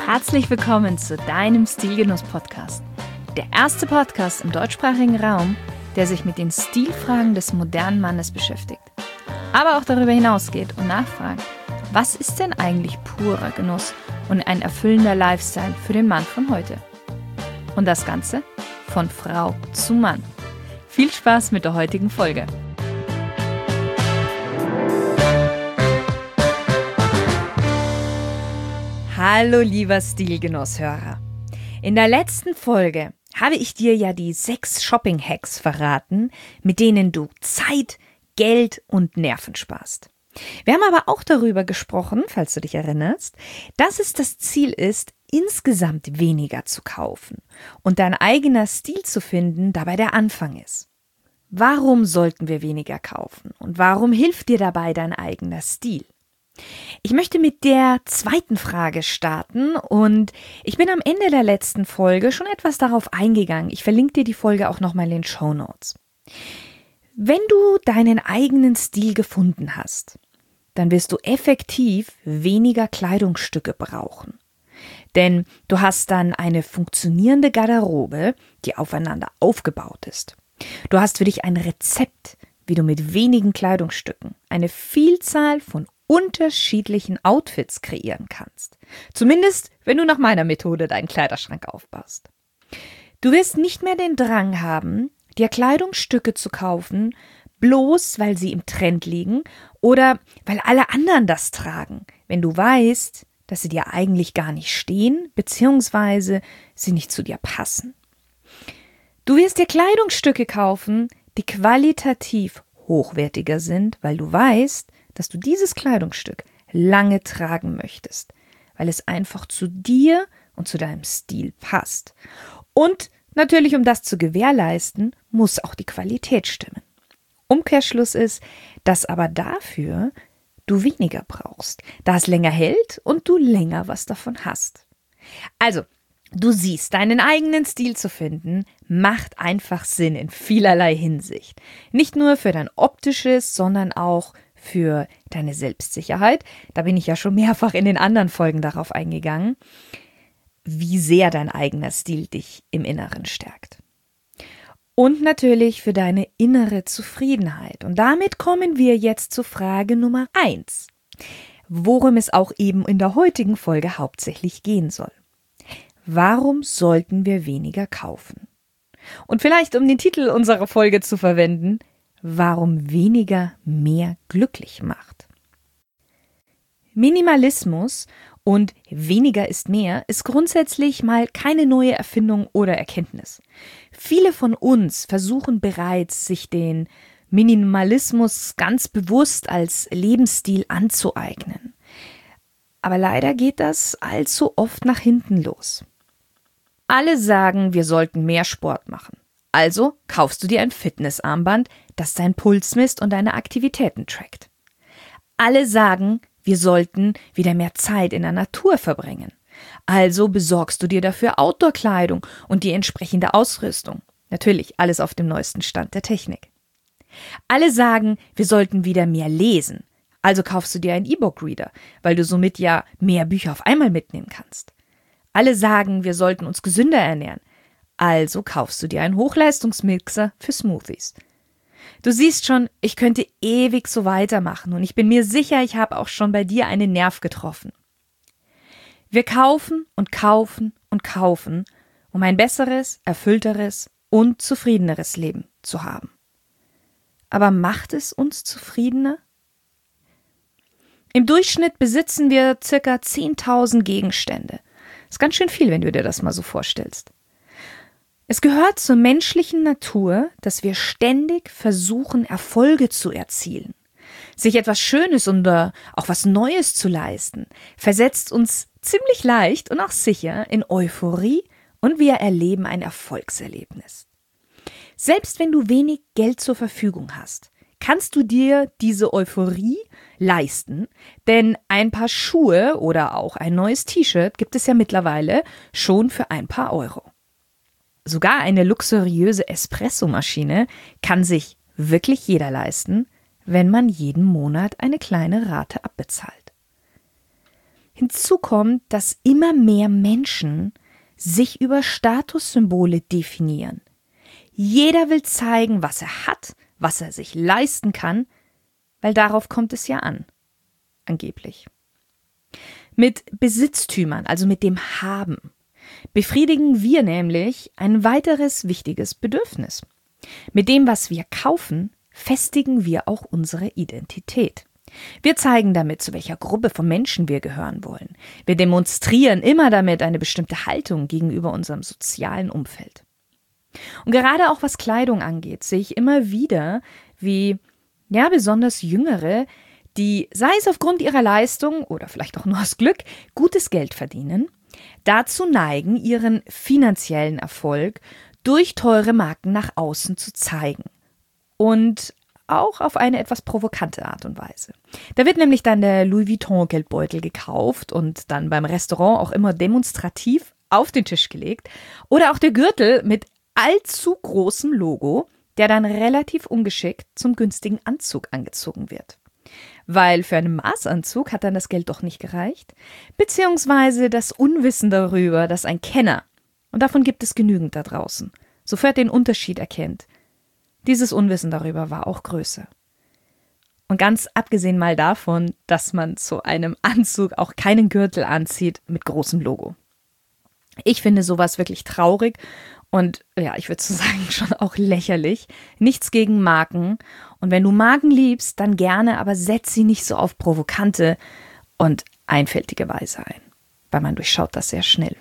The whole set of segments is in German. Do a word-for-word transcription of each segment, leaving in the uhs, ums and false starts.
Herzlich willkommen zu deinem Stilgenuss-Podcast. Der erste Podcast im deutschsprachigen Raum, der sich mit den Stilfragen des modernen Mannes beschäftigt. Aber auch darüber hinausgeht und nachfragt, was ist denn eigentlich purer Genuss und ein erfüllender Lifestyle für den Mann von heute? Und das Ganze von Frau zu Mann. Viel Spaß mit der heutigen Folge. Hallo lieber Stilgenusshörer. In der letzten Folge habe ich dir ja die sechs Shopping-Hacks verraten, mit denen du Zeit, Geld und Nerven sparst. Wir haben aber auch darüber gesprochen, falls du dich erinnerst, dass es das Ziel ist, insgesamt weniger zu kaufen und dein eigener Stil zu finden, dabei der Anfang ist. Warum sollten wir weniger kaufen und warum hilft dir dabei dein eigener Stil? Ich möchte mit der zweiten Frage starten und ich bin am Ende der letzten Folge schon etwas darauf eingegangen. Ich verlinke dir die Folge auch nochmal in den Shownotes. Wenn du deinen eigenen Stil gefunden hast, dann wirst du effektiv weniger Kleidungsstücke brauchen. Denn du hast dann eine funktionierende Garderobe, die aufeinander aufgebaut ist. Du hast für dich ein Rezept, wie du mit wenigen Kleidungsstücken eine Vielzahl von unterschiedlichen Outfits kreieren kannst. Zumindest, wenn du nach meiner Methode deinen Kleiderschrank aufbaust. Du wirst nicht mehr den Drang haben, dir Kleidungsstücke zu kaufen, bloß weil sie im Trend liegen oder weil alle anderen das tragen, wenn du weißt, dass sie dir eigentlich gar nicht stehen, beziehungsweise sie nicht zu dir passen. Du wirst dir Kleidungsstücke kaufen, die qualitativ hochwertiger sind, weil du weißt, dass du dieses Kleidungsstück lange tragen möchtest, weil es einfach zu dir und zu deinem Stil passt. Und natürlich, um das zu gewährleisten, muss auch die Qualität stimmen. Umkehrschluss ist, dass aber dafür du weniger brauchst, da es länger hält und du länger was davon hast. Also, du siehst, deinen eigenen Stil zu finden, macht einfach Sinn in vielerlei Hinsicht. Nicht nur für dein optisches, sondern auch für deine Selbstsicherheit. Da bin ich ja schon mehrfach in den anderen Folgen darauf eingegangen, wie sehr dein eigener Stil dich im Inneren stärkt. Und natürlich für deine innere Zufriedenheit. Und damit kommen wir jetzt zu Frage Nummer eins, worum es auch eben in der heutigen Folge hauptsächlich gehen soll. Warum sollten wir weniger kaufen? Und vielleicht, um den Titel unserer Folge zu verwenden, warum weniger mehr glücklich macht. Minimalismus und weniger ist mehr ist grundsätzlich mal keine neue Erfindung oder Erkenntnis. Viele von uns versuchen bereits, sich den Minimalismus ganz bewusst als Lebensstil anzueignen. Aber leider geht das allzu oft nach hinten los. Alle sagen, wir sollten mehr Sport machen. Also kaufst du dir ein Fitnessarmband, das deinen Puls misst und deine Aktivitäten trackt. Alle sagen, wir sollten wieder mehr Zeit in der Natur verbringen. Also besorgst du dir dafür Outdoor-Kleidung und die entsprechende Ausrüstung. Natürlich alles auf dem neuesten Stand der Technik. Alle sagen, wir sollten wieder mehr lesen. Also kaufst du dir einen E-Book-Reader, weil du somit ja mehr Bücher auf einmal mitnehmen kannst. Alle sagen, wir sollten uns gesünder ernähren. Also kaufst du dir einen Hochleistungsmixer für Smoothies. Du siehst schon, ich könnte ewig so weitermachen und ich bin mir sicher, ich habe auch schon bei dir einen Nerv getroffen. Wir kaufen und kaufen und kaufen, um ein besseres, erfüllteres und zufriedeneres Leben zu haben. Aber macht es uns zufriedener? Im Durchschnitt besitzen wir ca. zehntausend Gegenstände. Das ist ganz schön viel, wenn du dir das mal so vorstellst. Es gehört zur menschlichen Natur, dass wir ständig versuchen, Erfolge zu erzielen. Sich etwas Schönes oder auch was Neues zu leisten, versetzt uns ziemlich leicht und auch sicher in Euphorie und wir erleben ein Erfolgserlebnis. Selbst wenn du wenig Geld zur Verfügung hast, kannst du dir diese Euphorie leisten, denn ein paar Schuhe oder auch ein neues T-Shirt gibt es ja mittlerweile schon für ein paar Euro. Sogar eine luxuriöse Espressomaschine kann sich wirklich jeder leisten, wenn man jeden Monat eine kleine Rate abbezahlt. Hinzu kommt, dass immer mehr Menschen sich über Statussymbole definieren. Jeder will zeigen, was er hat, was er sich leisten kann, weil darauf kommt es ja an, angeblich. Mit Besitztümern, also mit dem Haben, befriedigen wir nämlich ein weiteres wichtiges Bedürfnis. Mit dem, was wir kaufen, festigen wir auch unsere Identität. Wir zeigen damit, zu welcher Gruppe von Menschen wir gehören wollen. Wir demonstrieren immer damit eine bestimmte Haltung gegenüber unserem sozialen Umfeld. Und gerade auch was Kleidung angeht, sehe ich immer wieder, wie ja besonders Jüngere, die, sei es aufgrund ihrer Leistung oder vielleicht auch nur aus Glück, gutes Geld verdienen, dazu neigen, ihren finanziellen Erfolg durch teure Marken nach außen zu zeigen. Und auch auf eine etwas provokante Art und Weise. Da wird nämlich dann der Louis Vuitton Geldbeutel gekauft und dann beim Restaurant auch immer demonstrativ auf den Tisch gelegt. Oder auch der Gürtel mit allzu großem Logo, der dann relativ ungeschickt zum günstigen Anzug angezogen wird. Weil für einen Maßanzug hat dann das Geld doch nicht gereicht, beziehungsweise das Unwissen darüber, dass ein Kenner, und davon gibt es genügend da draußen, sofort den Unterschied erkennt. Dieses Unwissen darüber war auch größer. Und ganz abgesehen mal davon, dass man zu einem Anzug auch keinen Gürtel anzieht mit großem Logo. Ich finde sowas wirklich traurig und ja, ich würde so sagen, schon auch lächerlich. Nichts gegen Marken. Und wenn du Marken liebst, dann gerne, aber setz sie nicht so auf provokante und einfältige Weise ein, weil man durchschaut das sehr schnell.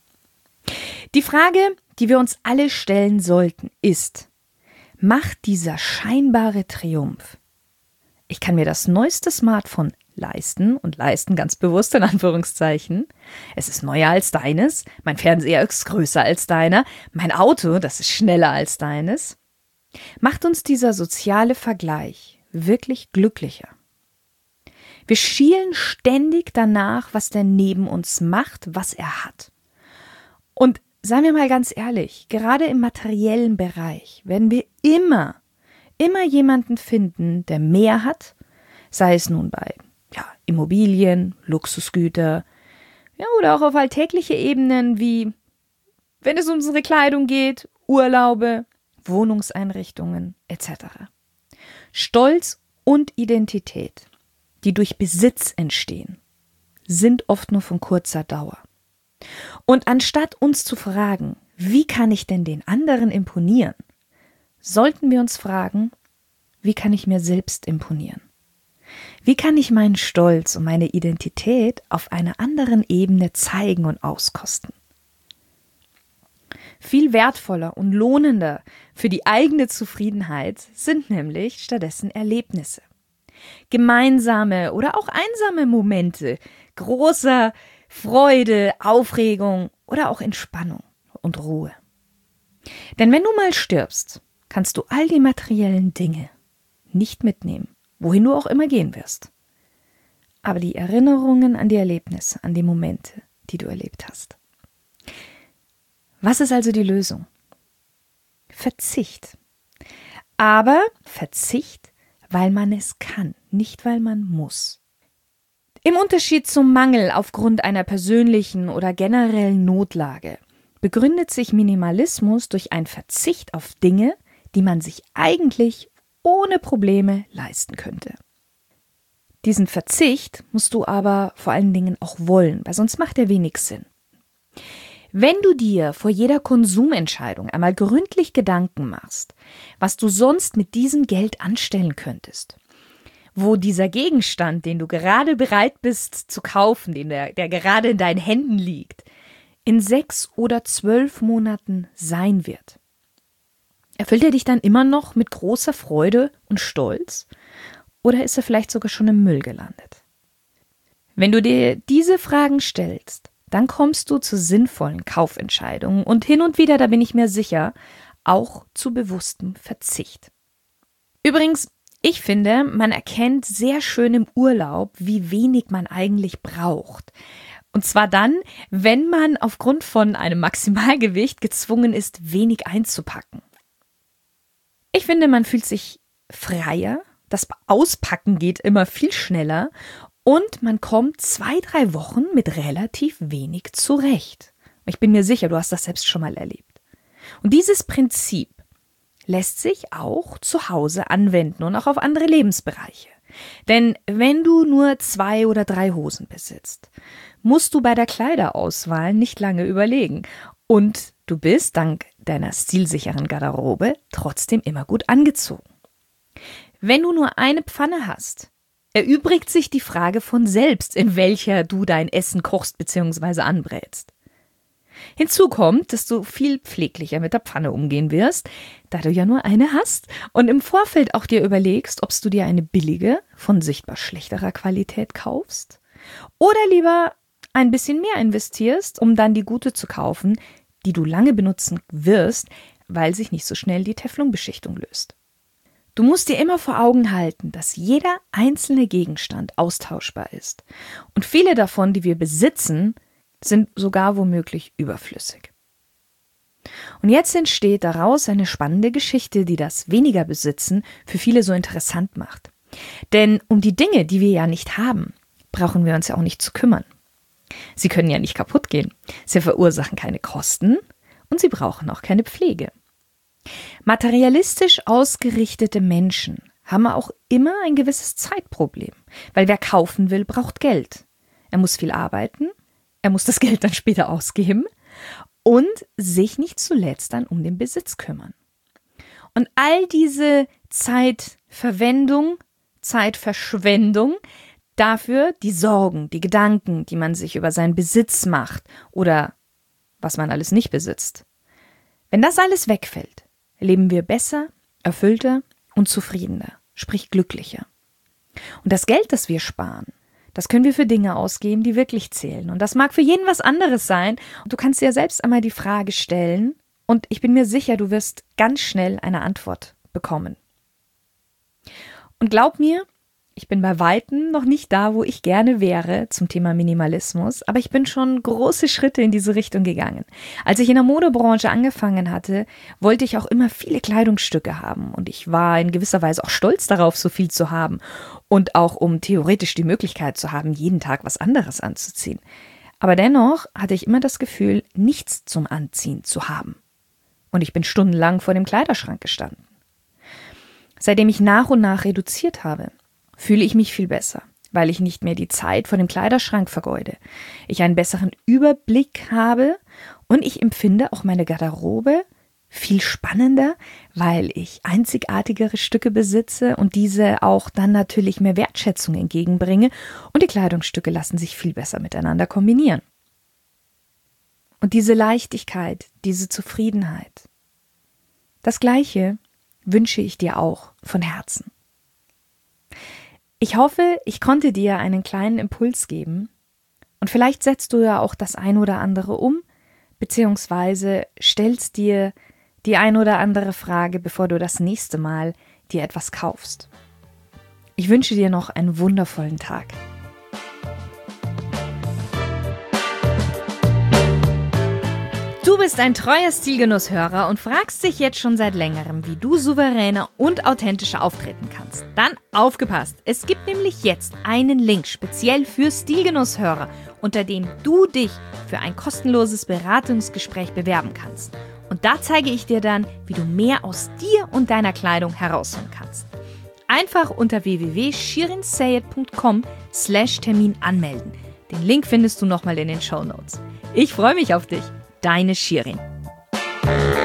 Die Frage, die wir uns alle stellen sollten, ist: Macht dieser scheinbare Triumph, ich kann mir das neueste Smartphone leisten und leisten ganz bewusst in Anführungszeichen, es ist neuer als deines, mein Fernseher ist größer als deiner, mein Auto, das ist schneller als deines, macht uns dieser soziale Vergleich wirklich glücklicher. Wir schielen ständig danach, was der neben uns macht, was er hat. Und seien wir mal ganz ehrlich, gerade im materiellen Bereich werden wir immer, immer jemanden finden, der mehr hat, sei es nun bei ja, Immobilien, Luxusgüter, ja, oder auch auf alltägliche Ebenen wie, wenn es um unsere Kleidung geht, Urlaube, Wohnungseinrichtungen et cetera. Stolz und Identität, die durch Besitz entstehen, sind oft nur von kurzer Dauer. Und anstatt uns zu fragen, wie kann ich denn den anderen imponieren, sollten wir uns fragen, wie kann ich mir selbst imponieren? Wie kann ich meinen Stolz und meine Identität auf einer anderen Ebene zeigen und auskosten? Viel wertvoller und lohnender für die eigene Zufriedenheit sind nämlich stattdessen Erlebnisse. Gemeinsame oder auch einsame Momente großer Freude, Aufregung oder auch Entspannung und Ruhe. Denn wenn du mal stirbst, kannst du all die materiellen Dinge nicht mitnehmen, wohin du auch immer gehen wirst. Aber die Erinnerungen an die Erlebnisse, an die Momente, die du erlebt hast. Was ist also die Lösung? Verzicht. Aber Verzicht, weil man es kann, nicht weil man muss. Im Unterschied zum Mangel aufgrund einer persönlichen oder generellen Notlage begründet sich Minimalismus durch einen Verzicht auf Dinge, die man sich eigentlich ohne Probleme leisten könnte. Diesen Verzicht musst du aber vor allen Dingen auch wollen, weil sonst macht er wenig Sinn. Wenn du dir vor jeder Konsumentscheidung einmal gründlich Gedanken machst, was du sonst mit diesem Geld anstellen könntest, wo dieser Gegenstand, den du gerade bereit bist zu kaufen, den der, der gerade in deinen Händen liegt, in sechs oder zwölf Monaten sein wird. Erfüllt er dich dann immer noch mit großer Freude und Stolz? Oder ist er vielleicht sogar schon im Müll gelandet? Wenn du dir diese Fragen stellst, dann kommst du zu sinnvollen Kaufentscheidungen und hin und wieder, da bin ich mir sicher, auch zu bewusstem Verzicht. Übrigens, ich finde, man erkennt sehr schön im Urlaub, wie wenig man eigentlich braucht. Und zwar dann, wenn man aufgrund von einem Maximalgewicht gezwungen ist, wenig einzupacken. Ich finde, man fühlt sich freier, das Auspacken geht immer viel schneller Und man kommt zwei, drei Wochen mit relativ wenig zurecht. Ich bin mir sicher, du hast das selbst schon mal erlebt. Und dieses Prinzip lässt sich auch zu Hause anwenden und auch auf andere Lebensbereiche. Denn wenn du nur zwei oder drei Hosen besitzt, musst du bei der Kleiderauswahl nicht lange überlegen. Und du bist dank deiner stilsicheren Garderobe trotzdem immer gut angezogen. Wenn du nur eine Pfanne hast, erübrigt sich die Frage von selbst, in welcher du dein Essen kochst bzw. anbrätst. Hinzu kommt, dass du viel pfleglicher mit der Pfanne umgehen wirst, da du ja nur eine hast und im Vorfeld auch dir überlegst, ob du dir eine billige, von sichtbar schlechterer Qualität kaufst oder lieber ein bisschen mehr investierst, um dann die gute zu kaufen, die du lange benutzen wirst, weil sich nicht so schnell die Teflonbeschichtung löst. Du musst dir immer vor Augen halten, dass jeder einzelne Gegenstand austauschbar ist und viele davon, die wir besitzen, sind sogar womöglich überflüssig. Und jetzt entsteht daraus eine spannende Geschichte, die das weniger Besitzen für viele so interessant macht. Denn um die Dinge, die wir ja nicht haben, brauchen wir uns ja auch nicht zu kümmern. Sie können ja nicht kaputt gehen, sie verursachen keine Kosten und sie brauchen auch keine Pflege. Materialistisch ausgerichtete Menschen haben auch immer ein gewisses Zeitproblem, weil wer kaufen will, braucht Geld. Er muss viel arbeiten, er muss das Geld dann später ausgeben und sich nicht zuletzt dann um den Besitz kümmern. Und all diese Zeitverwendung, Zeitverschwendung, dafür die Sorgen, die Gedanken, die man sich über seinen Besitz macht oder was man alles nicht besitzt. Wenn das alles wegfällt, leben wir besser, erfüllter und zufriedener, sprich glücklicher. Und das Geld, das wir sparen, das können wir für Dinge ausgeben, die wirklich zählen. Und das mag für jeden was anderes sein. Und du kannst dir selbst einmal die Frage stellen und ich bin mir sicher, du wirst ganz schnell eine Antwort bekommen. Und glaub mir, ich bin bei Weitem noch nicht da, wo ich gerne wäre zum Thema Minimalismus, aber ich bin schon große Schritte in diese Richtung gegangen. Als ich in der Modebranche angefangen hatte, wollte ich auch immer viele Kleidungsstücke haben und ich war in gewisser Weise auch stolz darauf, so viel zu haben und auch um theoretisch die Möglichkeit zu haben, jeden Tag was anderes anzuziehen. Aber dennoch hatte ich immer das Gefühl, nichts zum Anziehen zu haben. Und ich bin stundenlang vor dem Kleiderschrank gestanden. Seitdem ich nach und nach reduziert habe, fühle ich mich viel besser, weil ich nicht mehr die Zeit vor dem Kleiderschrank vergeude. Ich einen besseren Überblick habe und ich empfinde auch meine Garderobe viel spannender, weil ich einzigartigere Stücke besitze und diese auch dann natürlich mehr Wertschätzung entgegenbringe und die Kleidungsstücke lassen sich viel besser miteinander kombinieren. Und diese Leichtigkeit, diese Zufriedenheit, das Gleiche wünsche ich dir auch von Herzen. Ich hoffe, ich konnte dir einen kleinen Impuls geben und vielleicht setzt du ja auch das ein oder andere um, beziehungsweise stellst dir die ein oder andere Frage, bevor du das nächste Mal dir etwas kaufst. Ich wünsche dir noch einen wundervollen Tag. Du bist ein treuer Stilgenusshörer und fragst dich jetzt schon seit längerem, wie du souveräner und authentischer auftreten kannst. Dann aufgepasst! Es gibt nämlich jetzt einen Link speziell für Stilgenusshörer, unter dem du dich für ein kostenloses Beratungsgespräch bewerben kannst. Und da zeige ich dir dann, wie du mehr aus dir und deiner Kleidung herausholen kannst. Einfach unter w w w punkt shirin sayed punkt com slash Termin anmelden. Den Link findest du nochmal in den Shownotes. Ich freue mich auf dich. Deine Shirin.